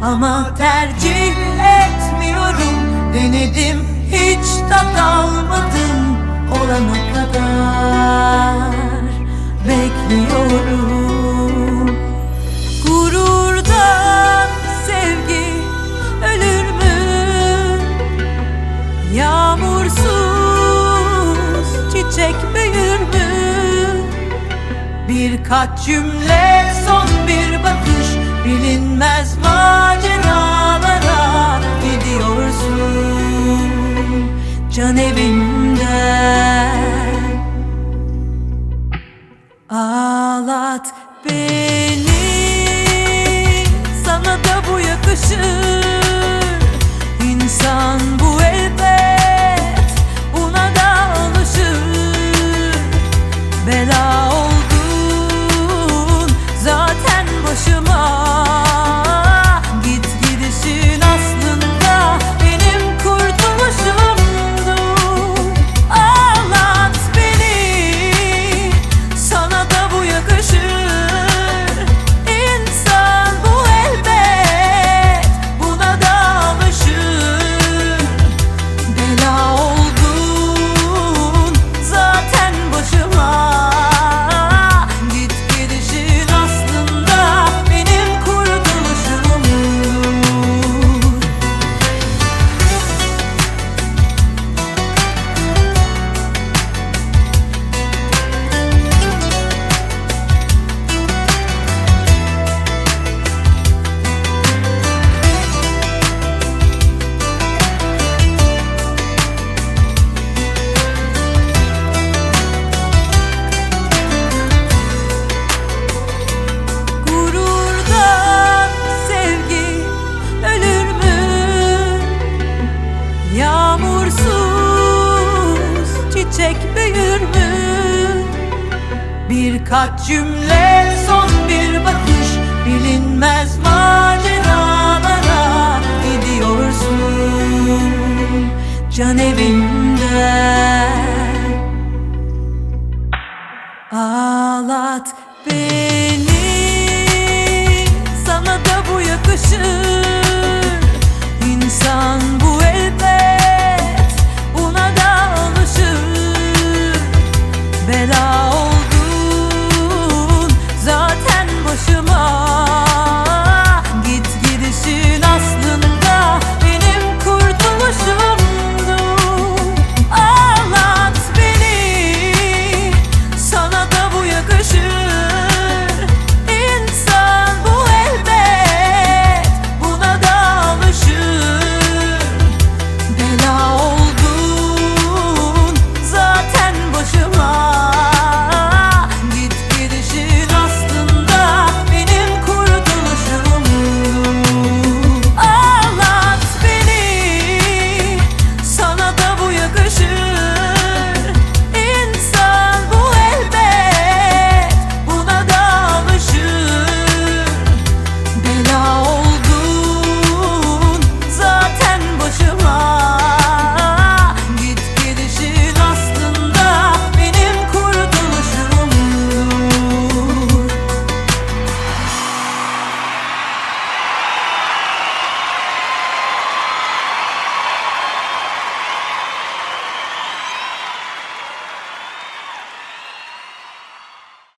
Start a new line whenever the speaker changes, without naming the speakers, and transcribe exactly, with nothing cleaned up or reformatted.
ama tercih etmiyorum. Denedim, hiç tat almadım, olana kadar bekliyorum. Gururdan sevgi ölür mü? Yağmursuz çiçek büyür mü? Birkaç cümle, son bir bakış, bilinmez maceralara gidiyorsun can evimden. Ağlat beni, sana da bu yakışır. İnsan bu elbet, buna da alışır. Bela oldun zaten başıma, git gidişin aslında benim kurtuluşumdu. Ağlat beni, sana da bu yakışır. İnsan bu elbet, buna da alışır. Bela oldun zaten başıma, git gidişin aslında benim kurtuluşumdu. Gururdan sevgi ölür mü? Yağmursuz çiçek büyür mü? Birkaç cümle, son bir bakış, bilinmez maceralara gidiyorsun can evimden.